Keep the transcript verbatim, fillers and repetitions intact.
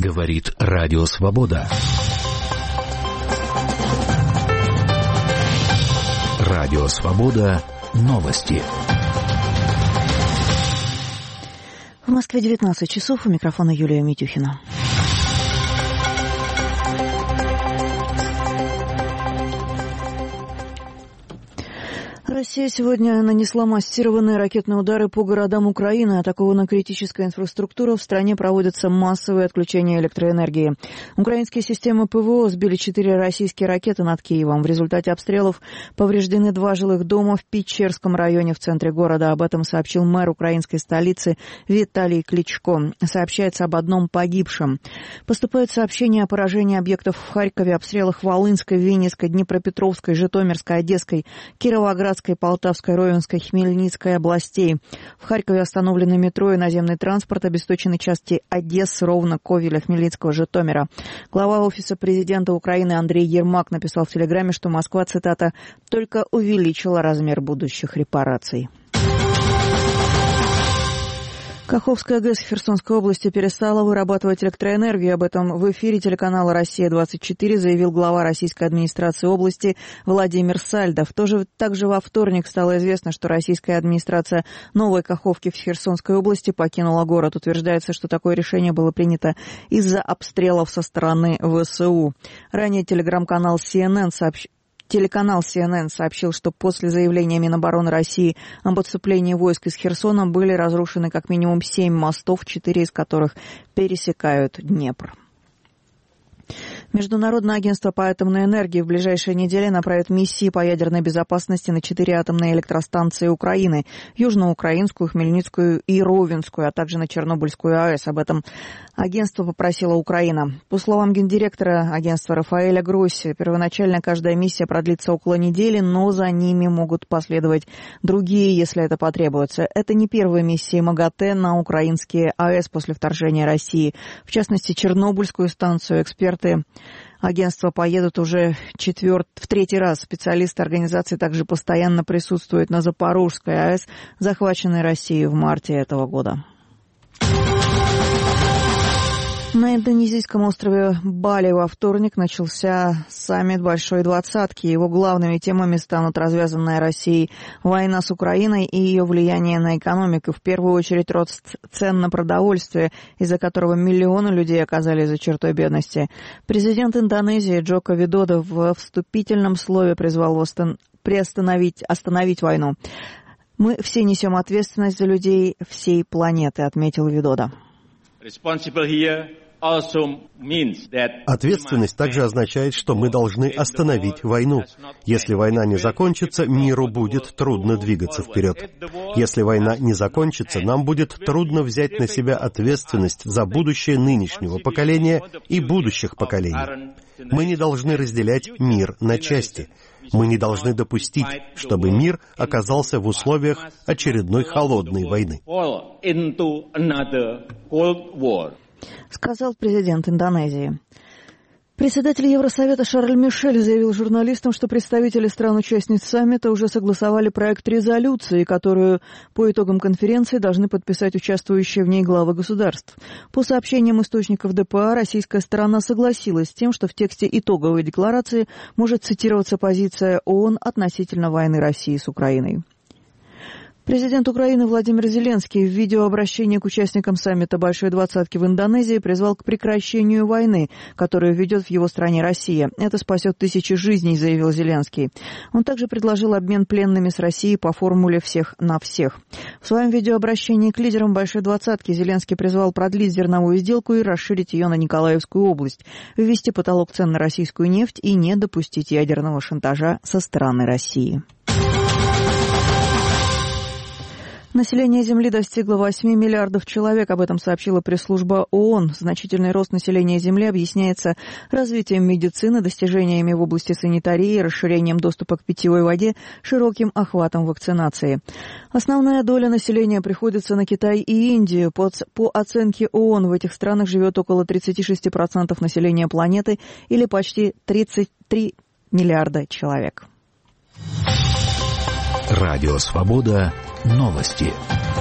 Говорит Радио Свобода. Радио Свобода. Новости. В Москве девятнадцать часов. У микрофона Юлия Митюхина. Россия сегодня нанесла массированные ракетные удары по городам Украины. Атакована критическая инфраструктура. В стране проводятся массовые отключения электроэнергии. Украинские системы ПВО сбили четыре российские ракеты над Киевом. В результате обстрелов повреждены два жилых дома в Печерском районе в центре города. Об этом сообщил мэр украинской столицы Виталий Кличко. Сообщается об одном погибшем. Поступают сообщения о поражении объектов в Харькове, обстрелах в Волынской, Винницкой, Днепропетровской, Житомирской, Одесской, Кировоградской, Полтавской, Ровенской, Хмельницкой областей. В Харькове остановлены метро и наземный транспорт, обесточены части Одессы, Ровно, Ковеля, Хмельницкого, Житомира. Глава Офиса президента Украины Андрей Ермак написал в Телеграме, что Москва, цитата, «только увеличила размер будущих репараций». Каховская ГЭС в Херсонской области перестала вырабатывать электроэнергию. Об этом в эфире телеканала «Россия-двадцать четыре» заявил глава российской администрации области Владимир Сальдов. Тоже, также во вторник стало известно, что российская администрация Новой Каховки в Херсонской области покинула город. Утверждается, что такое решение было принято из-за обстрелов со стороны ВСУ. Ранее телеграм-канал Си Эн Эн сообщил, Телеканал Си Эн Эн сообщил, что после заявления Минобороны России об отступлении войск из Херсона были разрушены как минимум семь мостов, четыре из которых пересекают Днепр. Международное агентство по атомной энергии в ближайшие недели направит миссии по ядерной безопасности на четыре атомные электростанции Украины – Южноукраинскую, Хмельницкую и Ровенскую, а также на Чернобыльскую АЭС. Об этом агентство попросила Украина. По словам гендиректора агентства Рафаэля Гросси, первоначально каждая миссия продлится около недели, но за ними могут последовать другие, если это потребуется. Это не первые миссии МАГАТЭ на украинские АЭС после вторжения России. В частности, Чернобыльскую станцию эксперты агентства поедут уже четверт... в третий раз. Специалисты организации также постоянно присутствуют на Запорожской АЭС, захваченной Россией в марте этого года. На индонезийском острове Бали во вторник начался саммит Большой Двадцатки. Его главными темами станут развязанная Россией война с Украиной и ее влияние на экономику. В первую очередь рост цен на продовольствие, из-за которого миллионы людей оказались за чертой бедности. Президент Индонезии Джоко Видодо в вступительном слове призвал восстан... приостановить остановить войну. «Мы все несем ответственность за людей всей планеты», — отметил Видодо. Ответственность также означает, что мы должны остановить войну. Если война не закончится, миру будет трудно двигаться вперед. Если война не закончится, нам будет трудно взять на себя ответственность за будущее нынешнего поколения и будущих поколений. Мы не должны разделять мир на части. Мы не должны допустить, чтобы мир оказался в условиях очередной холодной войны. Сказал президент Индонезии. Председатель Евросовета Шарль Мишель заявил журналистам, что представители стран-участниц саммита уже согласовали проект резолюции, которую по итогам конференции должны подписать участвующие в ней главы государств. По сообщениям источников Дэ Пэ А, российская сторона согласилась с тем, что в тексте итоговой декларации может цитироваться позиция ООН относительно войны России с Украиной. Президент Украины Владимир Зеленский в видеообращении к участникам саммита Большой Двадцатки в Индонезии призвал к прекращению войны, которую ведет в его стране Россия. Это спасет тысячи жизней, заявил Зеленский. Он также предложил обмен пленными с Россией по формуле «всех на всех». В своем видеообращении к лидерам Большой Двадцатки Зеленский призвал продлить зерновую сделку и расширить ее на Николаевскую область, ввести потолок цен на российскую нефть и не допустить ядерного шантажа со стороны России. Население Земли достигло восьми миллиардов человек, об этом сообщила пресс-служба ООН. Значительный рост населения Земли объясняется развитием медицины, достижениями в области санитарии, расширением доступа к питьевой воде, широким охватом вакцинации. Основная доля населения приходится на Китай и Индию. По, по оценке ООН в этих странах живет около тридцать шесть процентов населения планеты или почти тридцать три миллиарда человек. Радио Свобода. Новости.